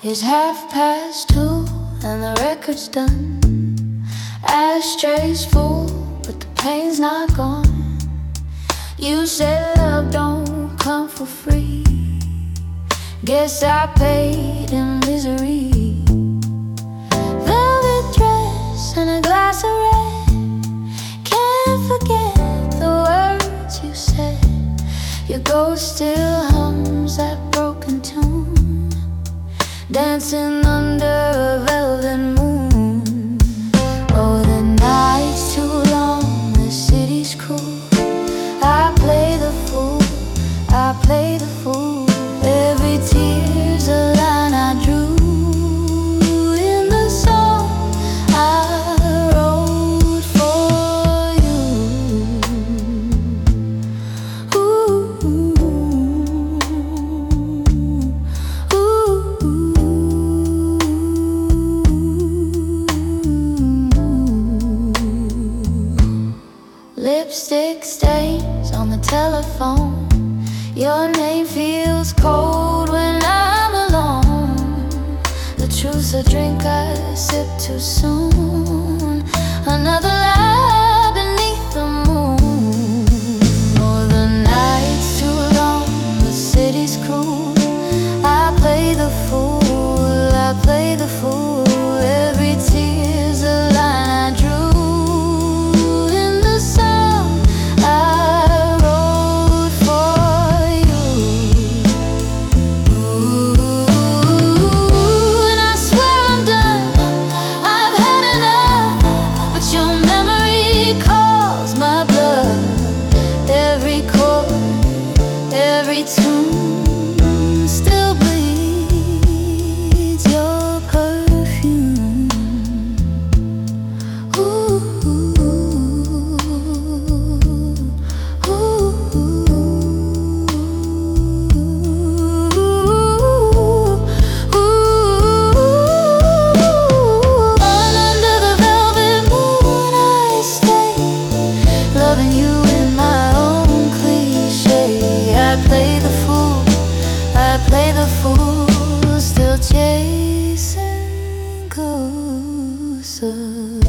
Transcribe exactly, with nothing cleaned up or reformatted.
It's half past two and the record's done. Ashtray's full, but the pain's not gone. You said love don't come for free. Guess I paid in misery. Velvet dress and a glass of red. Can't forget the words you said. Your ghost still hums that broken tune, dancing under a velvet moon. Oh, the night's too long, the city's cool. I play the fool, I play the fool. Every tear's a line I drew in the song I wrote for you. Ooh, ooh, ooh. Lipstick stains on the telephone. Your name feels cold when I'm alone. The truth's a drink I sip too soon. Another lie beneath the moon. Oh, the night's too long, the city's cruel. I play the fool, I play the fool. Every tear's a line I drew in the song I wrote for you. Ooh, and I swear I'm done, I've had enough. But your memory calls my blood. Every chord, every tune still bleeds your perfume. Ooh, ooh, ooh. Under the velvet moon I stay, loving you in my own cliche. I play the fool, I play the fool, still chasing ghosts.